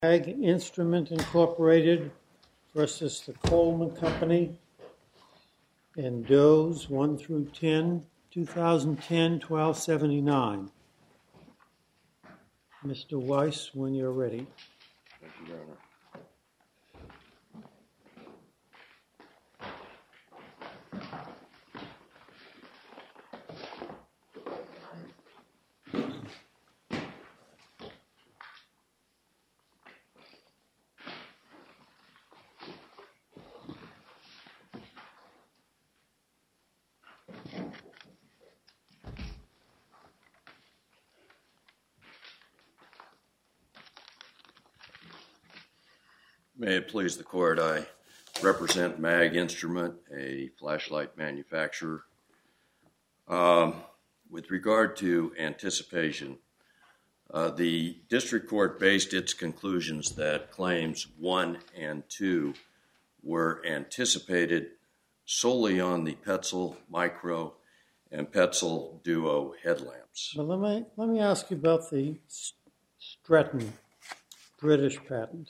Ag Instrument Incorporated versus the Coleman Company and Does 1 through 10, 2010, 1279. Mr. Weiss, when you're ready. Thank you, Your Honor. May it please the court, I represent MAG Instrument, a flashlight manufacturer. With regard to anticipation, the district court based its conclusions that claims 1 and 2 were anticipated solely on the Petzl Micro and Petzl Duo headlamps. Well, let me ask you about the Stretton British patent.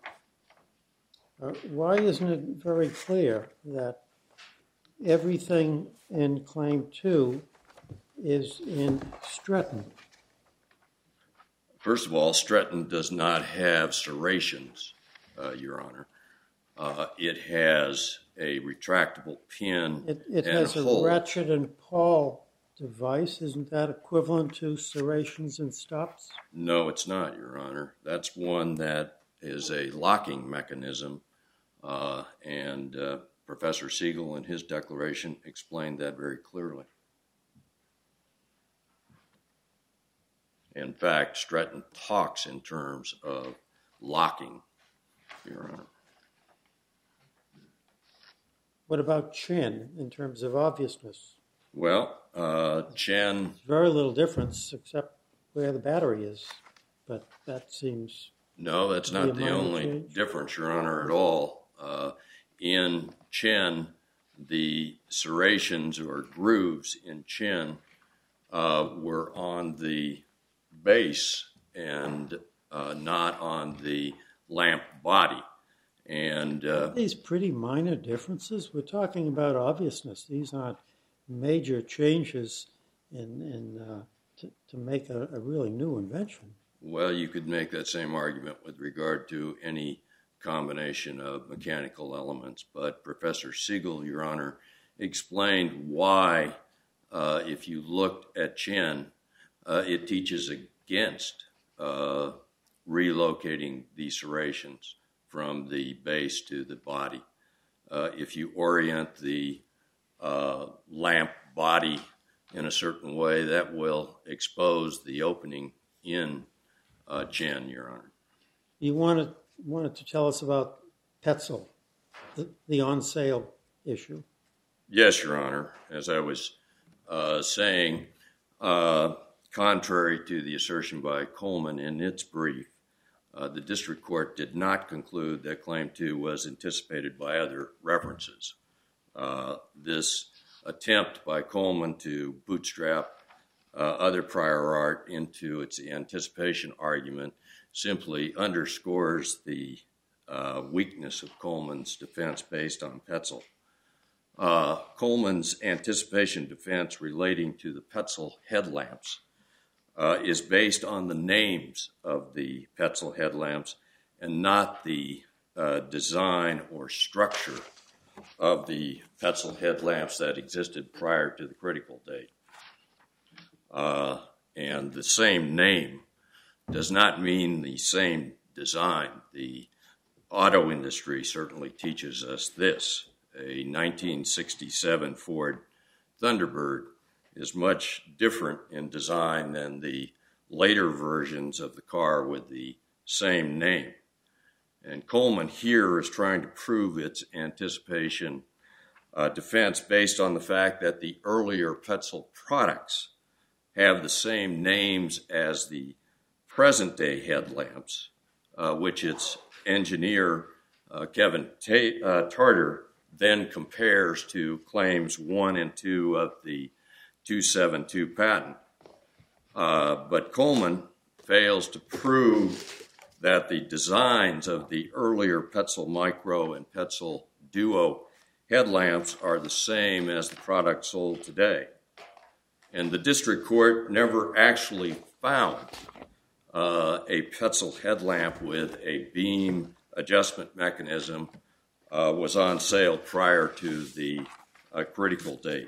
Why isn't it very clear that everything in Claim 2 is in Stretton? First of all, Stretton does not have serrations, Your Honor. It has a retractable pin It has a ratchet and pawl device. Isn't that equivalent to serrations and stops? No, it's not, Your Honor. That's one that is a locking mechanism. And Professor Siegel in his declaration explained that very clearly. In fact, Stretton talks in terms of locking, Your Honor. What about Chen in terms of obviousness? Well, Chen... Very little difference except where the battery is, but that seems... No, that's not the only difference, Your Honor, at all. In Chen, the serrations or grooves in Chen were on the base and not on the lamp body. And these pretty minor differences. We're talking about obviousness. These aren't major changes to make a really new invention. Well, you could make that same argument with regard to any combination of mechanical elements, but Professor Siegel, Your Honor, explained why, if you looked at Chen, it teaches against relocating the serrations from the base to the body. If you orient the lamp body in a certain way, that will expose the opening in Chen, Your Honor. You wanted to tell us about Petzl, the on-sale issue. Yes, Your Honor. As I was saying, contrary to the assertion by Coleman in its brief, the district court did not conclude that Claim 2 was anticipated by other references. This attempt by Coleman to bootstrap other prior art into its anticipation argument simply underscores the weakness of Coleman's defense based on Petzl. Coleman's anticipation defense relating to the Petzl headlamps is based on the names of the Petzl headlamps and not the design or structure of the Petzl headlamps that existed prior to the critical date. And the same name does not mean the same design. The auto industry certainly teaches us this. A 1967 Ford Thunderbird is much different in design than the later versions of the car with the same name. And Coleman here is trying to prove its anticipation defense based on the fact that the earlier Petzl products have the same names as the present-day headlamps, which its engineer, Kevin Tarter, then compares to claims 1 and 2 of the 272 patent. But Coleman fails to prove that the designs of the earlier Petzl Micro and Petzl Duo headlamps are the same as the product sold today. And the district court never actually found a Petzl headlamp with a beam adjustment mechanism was on sale prior to the critical date.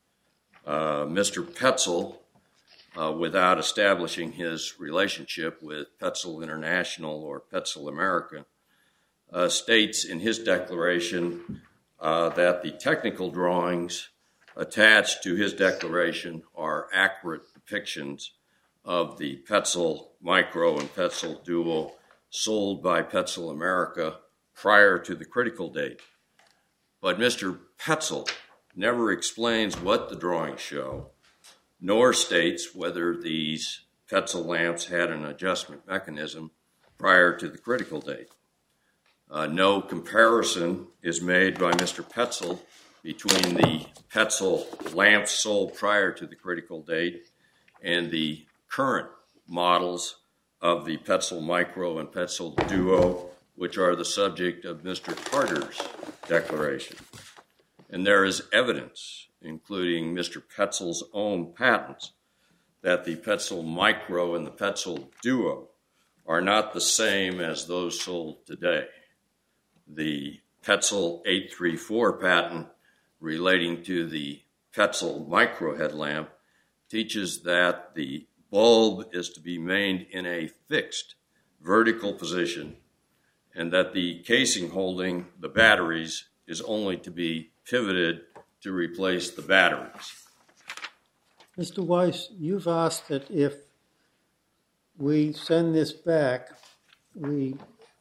Mr. Petzl, without establishing his relationship with Petzl International or Petzl America, states in his declaration that the technical drawings attached to his declaration are accurate depictions of the Petzl Micro and Petzl Duo sold by Petzl America prior to the critical date. But Mr. Petzl never explains what the drawings show, nor states whether these Petzl lamps had an adjustment mechanism prior to the critical date. No comparison is made by Mr. Petzl between the Petzl lamps sold prior to the critical date and the current models of the Petzl Micro and Petzl Duo, which are the subject of Mr. Carter's declaration. And there is evidence, including Mr. Petzl's own patents, that the Petzl Micro and the Petzl Duo are not the same as those sold today. The Petzl 834 patent relating to the Petzl Micro headlamp teaches that the bulb is to be maintained in a fixed vertical position and that the casing holding the batteries is only to be pivoted to replace the batteries. Mr. Weiss, you've asked that if we send this back, we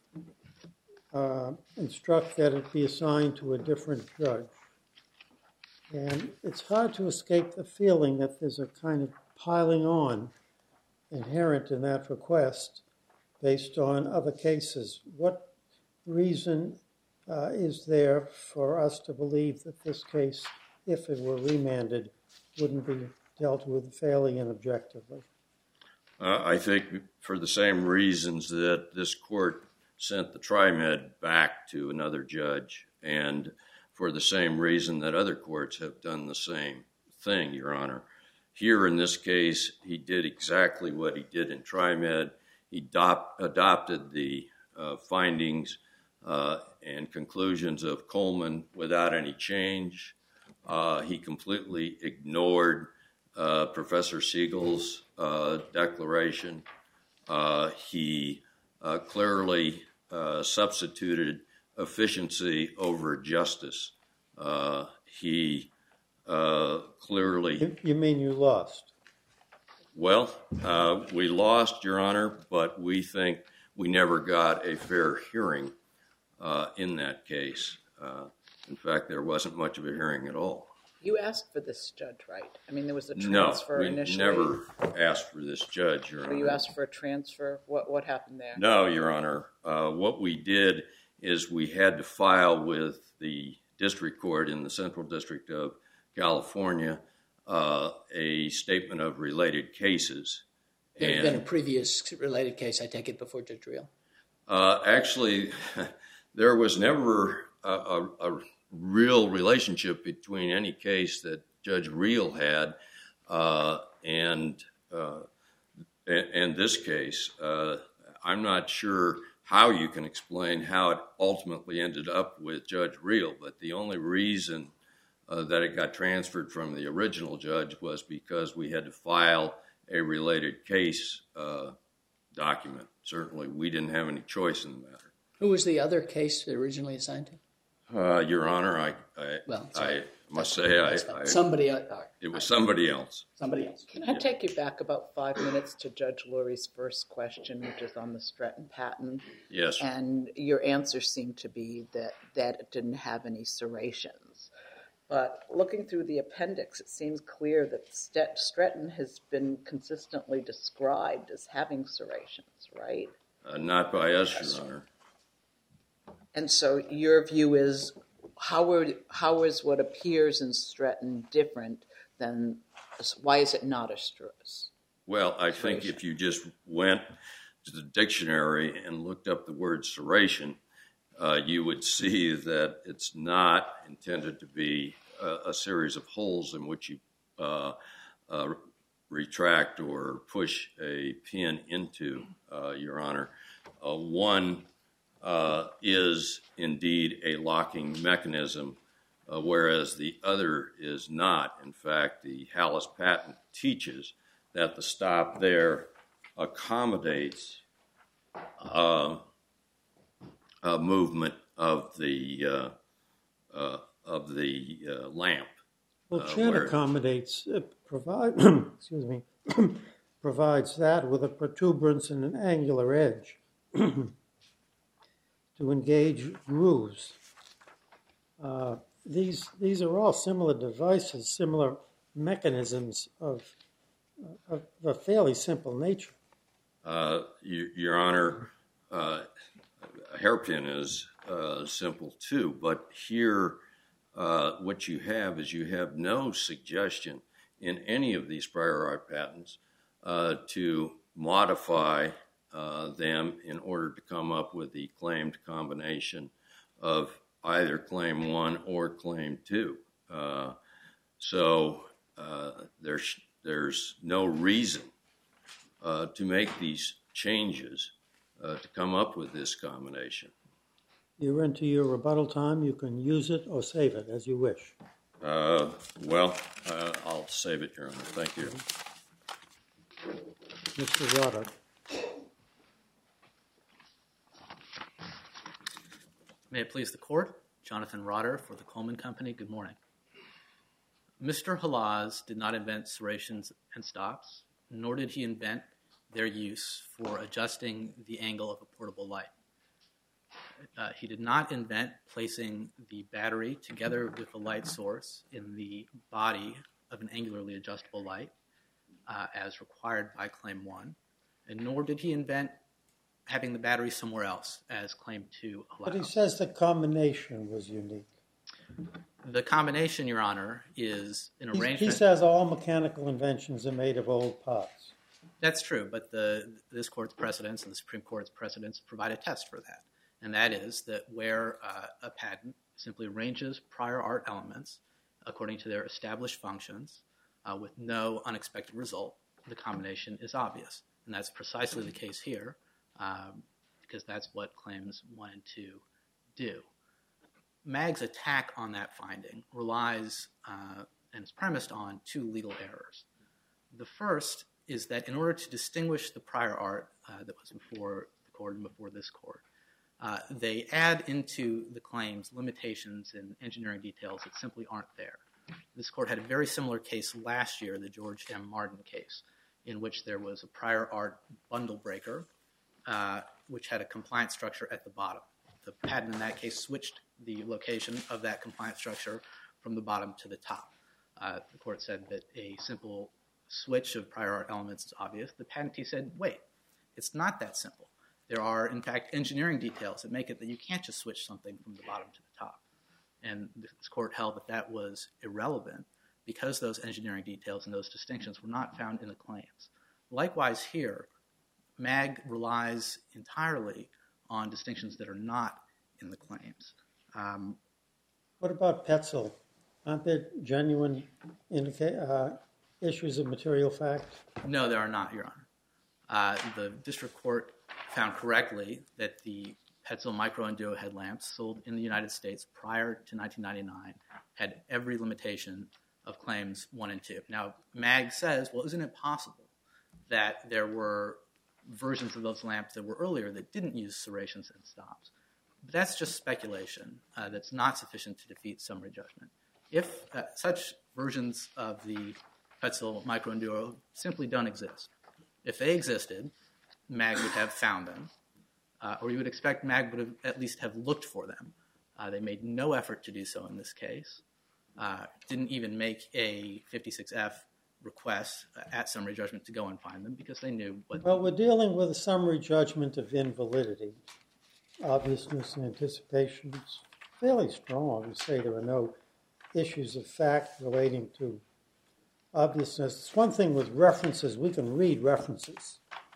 instruct that it be assigned to a different judge. And it's hard to escape the feeling that there's a kind of piling on inherent in that request based on other cases. What reason is there for us to believe that this case, if it were remanded, wouldn't be dealt with fairly and objectively? I think for the same reasons that this court sent the TriMed back to another judge, and for the same reason that other courts have done the same thing, Your Honor. Here in this case, he did exactly what he did in TriMed. He adopted the findings and conclusions of Coleman without any change. He completely ignored Professor Siegel's declaration. He clearly substituted efficiency over justice. He clearly... You mean you lost? Well, we lost, Your Honor, but we think we never got a fair hearing in that case. In fact, there wasn't much of a hearing at all. You asked for this judge, right? I mean, there was a transfer initially. No, we never asked for this judge, Your Honor. So you asked for a transfer? What happened there? No, Your Honor. What we did is we had to file with the district court in the Central District of California a statement of related cases. There had been a previous related case, I take it, before Judge Reel? Actually, there was never a real relationship between any case that Judge Reel had and this case. I'm not sure how you can explain how it ultimately ended up with Judge Reel, but the only reason that it got transferred from the original judge was because we had to file a related case document. Certainly, we didn't have any choice in the matter. Who was the other case originally assigned to? Your Honor, I must say somebody else. It was somebody else. Somebody else. Can I take you back about 5 minutes to Judge Lurie's first question, which is on the Stretton patent? Yes. And your answer seemed to be that it didn't have any serrations. But looking through the appendix, it seems clear that Stretton has been consistently described as having serrations, right? Not by us, Your Honor. And so your view is, how is what appears in Stretton different than, why is it not a serration? Well, I think if you just went the dictionary and looked up the word serration, you would see that it's not intended to be a series of holes in which you retract or push a pin into, Your Honor. One is indeed a locking mechanism, whereas the other is not. In fact, the Hallis patent teaches that the stop there accommodates movement of the lamp. Well, Chan accommodates, excuse me, provides that with a protuberance and an angular edge to engage grooves. These are all similar devices, similar mechanisms of a fairly simple nature. Your Honor, a hairpin is simple too, but here what you have is you have no suggestion in any of these prior art patents to modify them in order to come up with the claimed combination of either Claim 1 or Claim 2. So there's no reason to make these changes to come up with this combination. You're into your rebuttal time. You can use it or save it as you wish. Well, I'll save it, Your Honor. Thank you. Mr. Rotter. May it please the Court, Jonathan Rotter for the Coleman Company. Good morning. Mr. Halaz did not invent serrations and stops, nor did he invent their use for adjusting the angle of a portable light. He did not invent placing the battery together with the light source in the body of an angularly adjustable light as required by Claim 1, and nor did he invent having the battery somewhere else as Claim 2 allows. But he says the combination was unique. The combination, Your Honor, is an arrangement. He says all mechanical inventions are made of old parts. That's true, but this Court's precedents and the Supreme Court's precedents provide a test for that. And that is that where a patent simply arranges prior art elements according to their established functions with no unexpected result, the combination is obvious. And that's precisely the case here because that's what Claims 1 and 2 do. Mag's attack on that finding relies and is premised on two legal errors. The first is that in order to distinguish the prior art that was before the Court and before this Court, they add into the claims limitations and engineering details that simply aren't there. This Court had a very similar case last year, the George M. Martin case, in which there was a prior art bundle breaker, which had a compliance structure at the bottom. The patent in that case switched the location of that compliance structure from the bottom to the top. The Court said that a simple switch of prior art elements is obvious. The patentee said, wait, it's not that simple. There are, in fact, engineering details that make it that you can't just switch something from the bottom to the top. And this Court held that that was irrelevant because those engineering details and those distinctions were not found in the claims. Likewise here, Mag relies entirely on distinctions that are not in the claims. What about Petzl? Aren't there genuine issues of material fact? No, there are not, Your Honor. The District Court found correctly that the Petzl Micro Enduro headlamps sold in the United States prior to 1999 had every limitation of Claims 1 and 2. Now, Mag says, well, isn't it possible that there were versions of those lamps that were earlier that didn't use serrations and stops? But that's just speculation that's not sufficient to defeat summary judgment. If such versions of the Petzl Micro Enduro simply don't exist, if they existed, Mag would have found them, or you would expect Mag would have at least have looked for them. They made no effort to do so in this case. Didn't even make a 56F request at summary judgment to go and find them because they knew what... Well, we're dealing with a summary judgment of invalidity. Obviousness and anticipation is fairly strong. We say there are no issues of fact relating to obviousness. It's one thing with references. We can read references.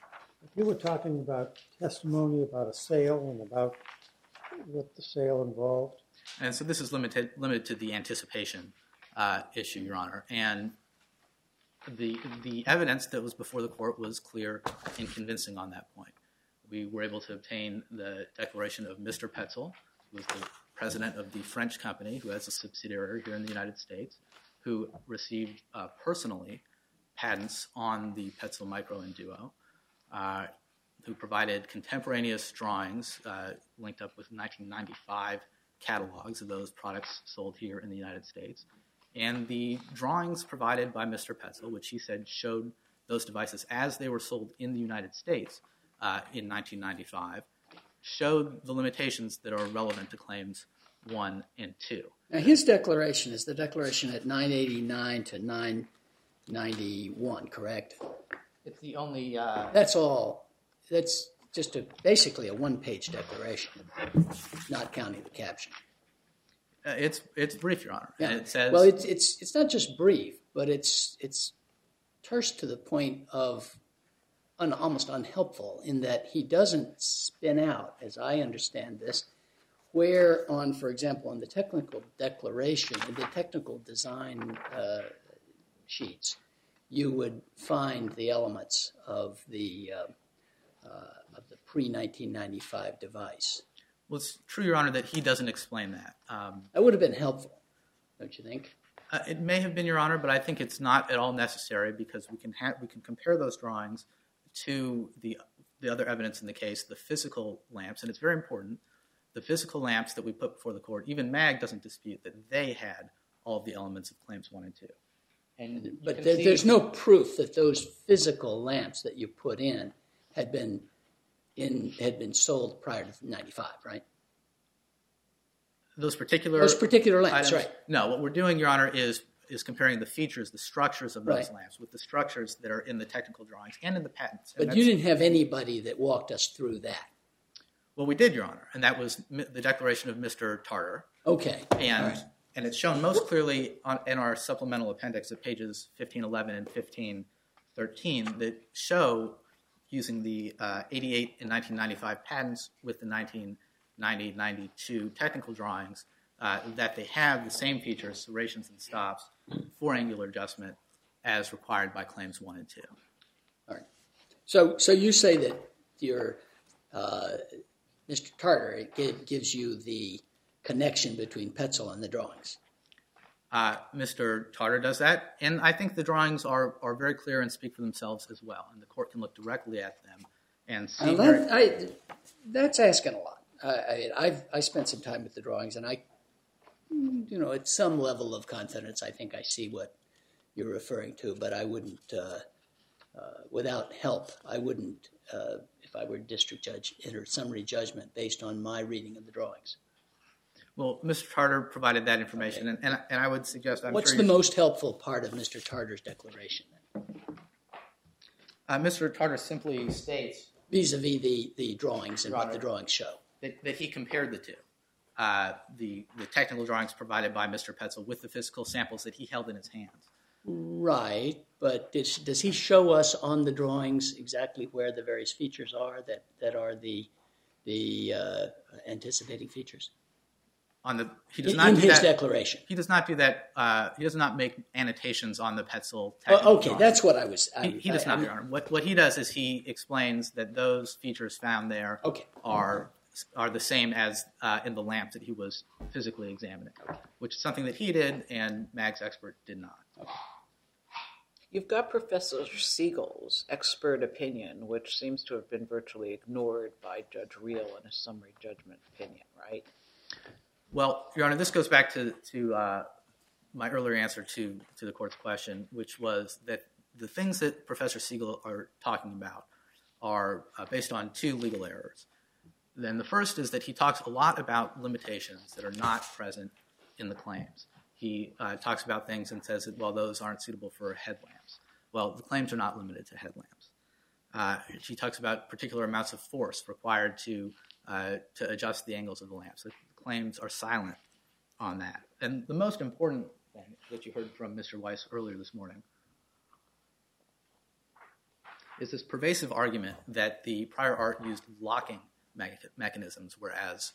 You were talking about testimony about a sale and about what the sale involved. And so this is limited to the anticipation issue, Your Honor. And the evidence that was before the court was clear and convincing on that point. We were able to obtain the declaration of Mr. Petzl, who was the president of the French company, who has a subsidiary here in the United States, who received personally patents on the Petzl Micro and Duo, who provided contemporaneous drawings linked up with 1995 catalogs of those products sold here in the United States. And the drawings provided by Mr. Petzl, which he said showed those devices as they were sold in the United States in 1995, showed the limitations that are relevant to Claims 1 and 2. Now, his declaration is the declaration at 989 to 991, correct? It's the only... That's all. That's just basically a one-page declaration, not counting the caption. It's brief, Your Honor. Yeah. And it says... Well, it's not just brief, but it's terse to the point of almost unhelpful in that he doesn't spin out, as I understand this, where on, for example, on the technical declaration, in the technical design sheets, you would find the elements of the pre-1995 device. Well, it's true, Your Honor, that he doesn't explain that. That would have been helpful, don't you think? It may have been, Your Honor, but I think it's not at all necessary because we can compare those drawings to the other evidence in the case, the physical lamps, and it's very important. The physical lamps that we put before the court, even MAG doesn't dispute that they had all of the elements of Claims 1 and 2. But there's no proof that those physical lamps that you put in had been sold prior to 95, right? Those particular lamps, items, right? No, what we're doing, Your Honor, is comparing the features, the structures of those Right. lamps with the structures that are in the technical drawings and in the patents. But you didn't have anybody that walked us through that. Well, we did, Your Honor, and that was the declaration of Mr. Tartar. Okay. And All right. and it's shown most clearly in our supplemental appendix at pages 1511 and 1513 that show, using the 88 and 1995 patents with the 1990-92 technical drawings, that they have the same features, serrations and stops, for angular adjustment as required by Claims 1 and 2. All right. So you say that your Mr. Tartar gives you the connection between Petzl and the drawings. Mr. Tartar does that, and I think the drawings are very clear and speak for themselves as well, and the court can look directly at them and see. That's asking a lot. I spent some time with the drawings, and at some level of confidence, I think I see what you're referring to, but I wouldn't, without help, I wouldn't, if I were a district judge, enter summary judgment based on my reading of the drawings. Well, Mr. Tartar provided that information, and I would suggest... What's the most helpful part of Mr. Tartar's declaration, then? Mr. Tartar simply states... Vis-a-vis the drawings and what the drawings show. That he compared the two. The technical drawings provided by Mr. Petzl with the physical samples that he held in his hands. Right, but does he show us on the drawings exactly where the various features are that are the anticipating features? He does not in do his that, declaration. He does not do that. He does not make annotations on the Petzl. Okay, drawings. That's what I was. He does not, Your Honor. What he does is he explains that those features found there are the same as in the lamp that he was physically examining, which is something that he did and MAG's expert did not. Okay. You've got Professor Siegel's expert opinion, which seems to have been virtually ignored by Judge Reel in a summary judgment opinion, right? Well, Your Honor, this goes back to my earlier answer to the court's question, which was that the things that Professor Siegel are talking about are based on two legal errors. Then the first is that he talks a lot about limitations that are not present in the claims. He talks about things and says that, well, those aren't suitable for headlamps. Well, the claims are not limited to headlamps. She talks about particular amounts of force required to adjust the angles of the lamps. The claims are silent on that. And the most important thing that you heard from Mr. Weiss earlier this morning is this pervasive argument that the prior art used locking mechanisms, whereas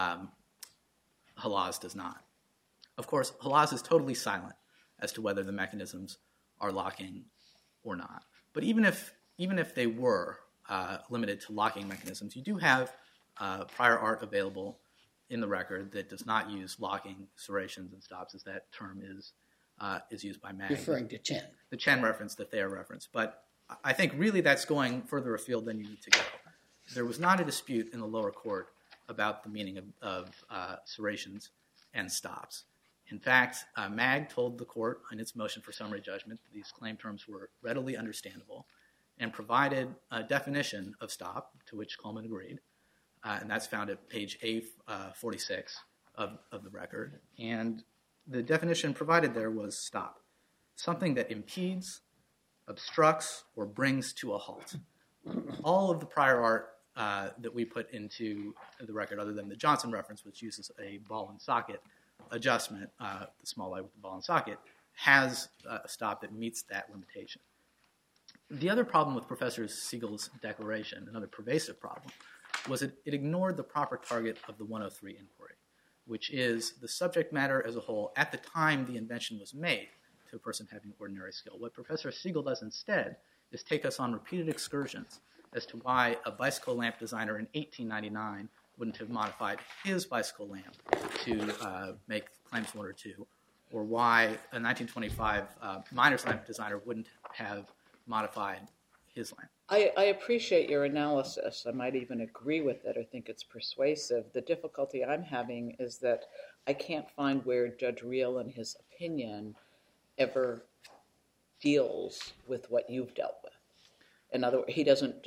Halaz does not. Of course, Halaz is totally silent as to whether the mechanisms are locking or not. But even if they were limited to locking mechanisms, you do have prior art available in the record that does not use locking, serrations, and stops, as that term is used by Mag. Referring to Chen. The Chen reference that they are referenced. But I think really that's going further afield than you need to go. There was not a dispute in the lower court about the meaning of serrations and stops. In fact, Mag told the court in its motion for summary judgment that these claim terms were readily understandable and provided a definition of stop, to which Coleman agreed. And that's found at page A46 of the record. And the definition provided there was stop, something that impedes, obstructs, or brings to a halt. All of the prior art that we put into the record, other than the Johnson reference, which uses a ball and socket adjustment, the small light with the ball and socket, has a stop that meets that limitation. The other problem with Professor Siegel's declaration, another pervasive problem, was it ignored the proper target of the 103 inquiry, which is the subject matter as a whole at the time the invention was made to a person having ordinary skill. What Professor Siegel does instead is take us on repeated excursions as to why a bicycle lamp designer in 1899 wouldn't have modified his bicycle lamp to make claims 1 or 2, or why a 1925 miner's lamp designer wouldn't have modified his lamp. I appreciate your analysis. I might even agree with it or think it's persuasive. The difficulty I'm having is that I can't find where Judge Reel, in his opinion, ever deals with what you've dealt with. In other words,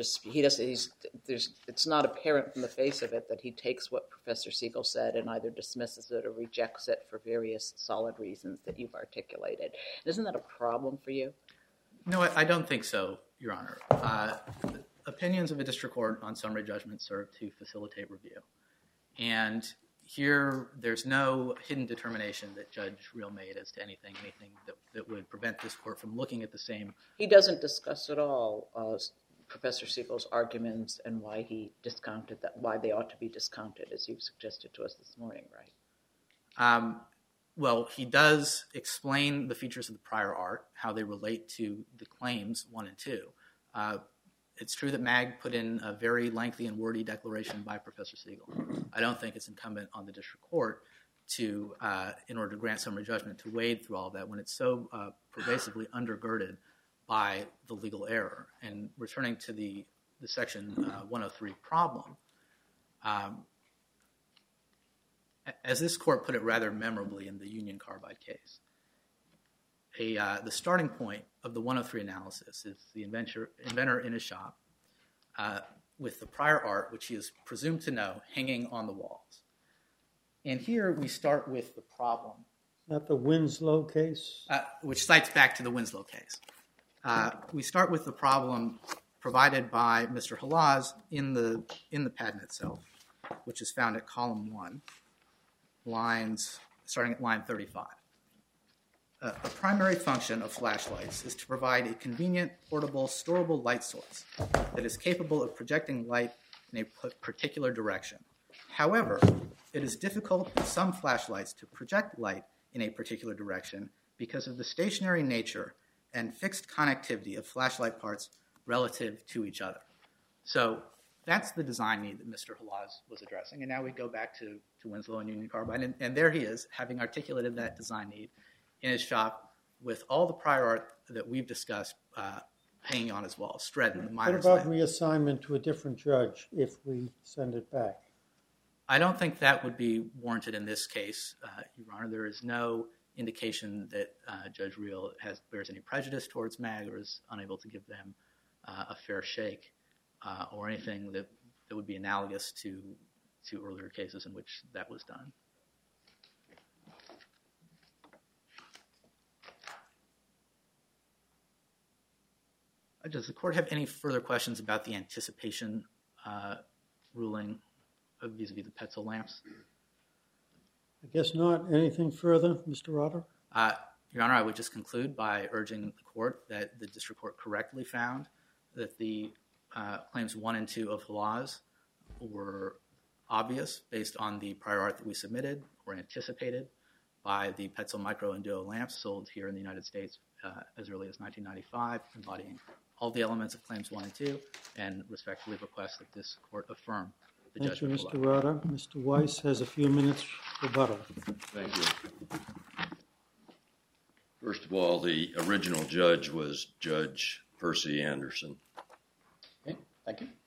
it's not apparent from the face of it that he takes what Professor Siegel said and either dismisses it or rejects it for various solid reasons that you've articulated. Isn't that a problem for you? No, I don't think so, Your Honor. Opinions of a district court on summary judgment serve to facilitate review. And here, there's no hidden determination that Judge Reel made as to anything that would prevent this court from looking at the same. He doesn't discuss at all Professor Siegel's arguments and why he discounted that, why they ought to be discounted, as you've suggested to us this morning, right? Well, he does explain the features of the prior art, how they relate to the claims 1 and 2. It's true that Mag put in a very lengthy and wordy declaration by Professor Siegel. I don't think it's incumbent on the district court to, in order to grant summary judgment, to wade through all of that when it's so pervasively undergirded by the legal error. And returning to the Section 103 problem, as this court put it rather memorably in the Union Carbide case, the starting point of the 103 analysis is the inventor in his shop with the prior art, which he is presumed to know, hanging on the walls. And here we start with the problem. Not the Winslow case? Which cites back to the Winslow case. We start with the problem provided by Mr. Halaz in the patent itself, which is found at column 1, starting at line 35. A primary function of flashlights is to provide a convenient, portable, storable light source that is capable of projecting light in a particular direction. However, it is difficult in some flashlights to project light in a particular direction because of the stationary nature and fixed connectivity of flashlight parts relative to each other. So that's the design need that Mr. Halaz was addressing. And now we go back to Winslow and Union Carbide, and there he is, having articulated that design need in his shop with all the prior art that we've discussed hanging on his wall. Stredden, the miner's What about lamp. reassignment to a different judge if we send it back? I don't think that would be warranted in this case, Your Honor. There is no indication that Judge Reel bears any prejudice towards MAG or is unable to give them a fair shake or anything that would be analogous to earlier cases in which that was done. Does the court have any further questions about the anticipation ruling vis-a-vis the Petzl lamps? I guess not. Anything further, Mr. Otter? Your Honor, I would just conclude by urging the court that the district court correctly found that the claims 1 and 2 of Halaz were obvious based on the prior art that we submitted or anticipated by the Petzl Micro and Duo lamps sold here in the United States as early as 1995, embodying all the elements of claims 1 and 2, and respectfully request that this court affirm the Thank you, judgment Mr. below. Rada. Mr. Weiss has a few minutes rebuttal. Thank you. First of all, the original judge was Judge Percy Anderson. Okay, thank you.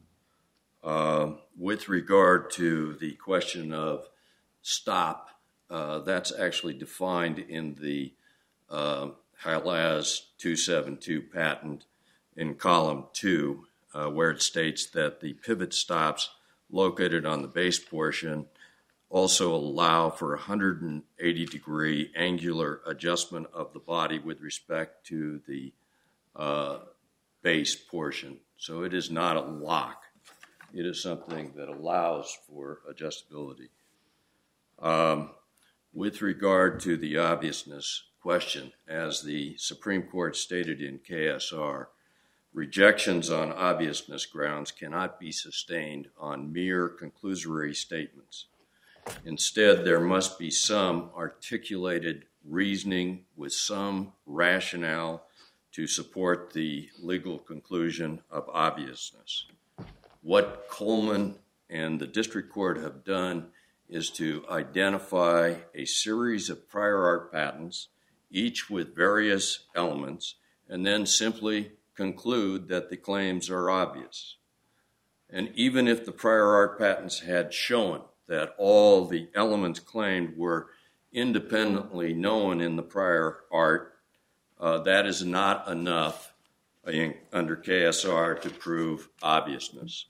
With regard to the question of stop, that's actually defined in the Halaz 272 patent in column 2, where it states that the pivot stops located on the base portion also allow for 180-degree angular adjustment of the body with respect to the base portion. So it is not a lock. It is something that allows for adjustability. With regard to the obviousness question, as the Supreme Court stated in KSR, rejections on obviousness grounds cannot be sustained on mere conclusory statements. Instead, there must be some articulated reasoning with some rationale to support the legal conclusion of obviousness. What Coleman and the district court have done is to identify a series of prior art patents, each with various elements, and then simply conclude that the claims are obvious. And even if the prior art patents had shown that all the elements claimed were independently known in the prior art, that is not enough under KSR to prove obviousness.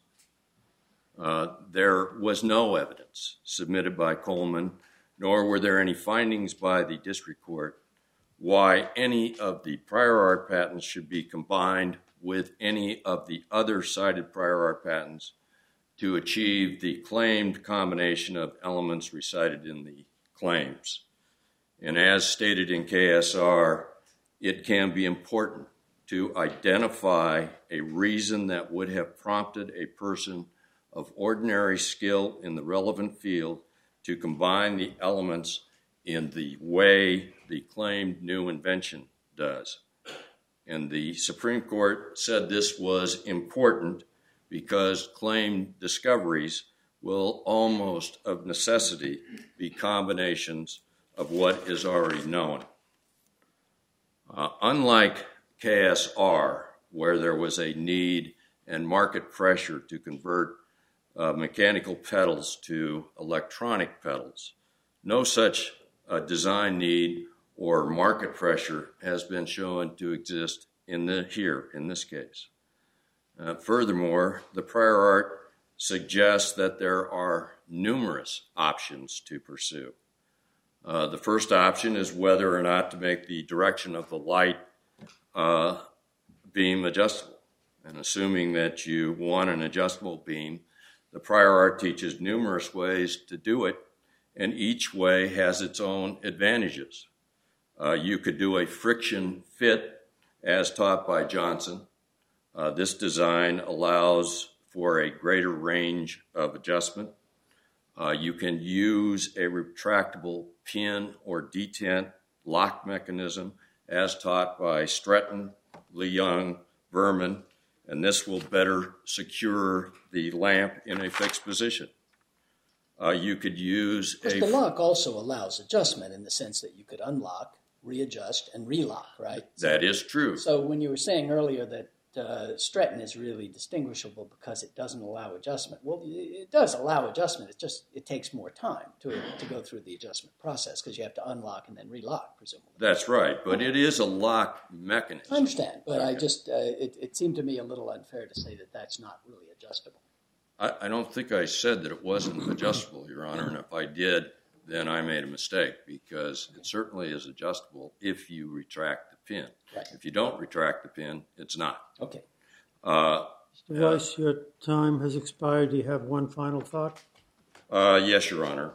There was no evidence submitted by Coleman, nor were there any findings by the district court why any of the prior art patents should be combined with any of the other cited prior art patents to achieve the claimed combination of elements recited in the claims. And as stated in KSR, it can be important to identify a reason that would have prompted a person of ordinary skill in the relevant field to combine the elements in the way the claimed new invention does. And the Supreme Court said this was important because claimed discoveries will almost of necessity be combinations of what is already known. Unlike KSR, where there was a need and market pressure to convert mechanical pedals to electronic pedals, no such design need or market pressure has been shown to exist in this case. Furthermore, the prior art suggests that there are numerous options to pursue. The first option is whether or not to make the direction of the light beam adjustable. And assuming that you want an adjustable beam, the prior art teaches numerous ways to do it, and each way has its own advantages. You could do a friction fit as taught by Johnson. This design allows for a greater range of adjustment. You can use a retractable pin or detent lock mechanism as taught by Stretton, Leung, Verman, and this will better secure the lamp in a fixed position. You could use the lock also allows adjustment in the sense that you could unlock, readjust, and relock, right? That is true. So when you were saying earlier that Stretton is really distinguishable because it doesn't allow adjustment, well, it does allow adjustment. It takes more time to go through the adjustment process because you have to unlock and then relock, presumably. That's right, but it is a lock mechanism. I understand, but I just it seemed to me a little unfair to say that that's not really adjustable. I don't think I said that it wasn't adjustable, Your Honor, and if I did, then I made a mistake because it certainly is adjustable if you retract the pin. Right. If you don't retract the pin, it's not. Okay. Mr. Weiss, your time has expired. Do you have one final thought? Yes, Your Honor.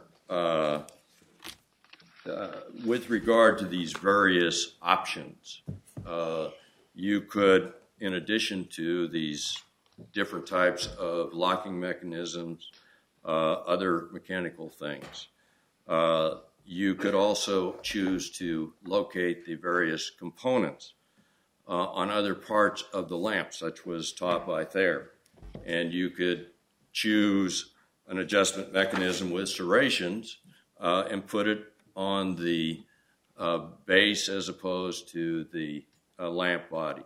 With regard to these various options, you could in addition to these different types of locking mechanisms, other mechanical things, you could also choose to locate the various components on other parts of the lamp, such was taught by Thayer. And you could choose an adjustment mechanism with serrations and put it on the base as opposed to the lamp body.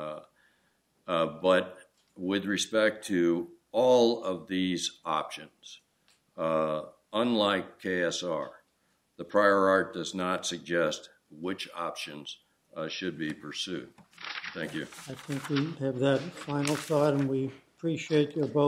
But with respect to all of these options, unlike KSR, the prior art does not suggest which options should be pursued. Thank you. I think we have that final thought, and we appreciate your both.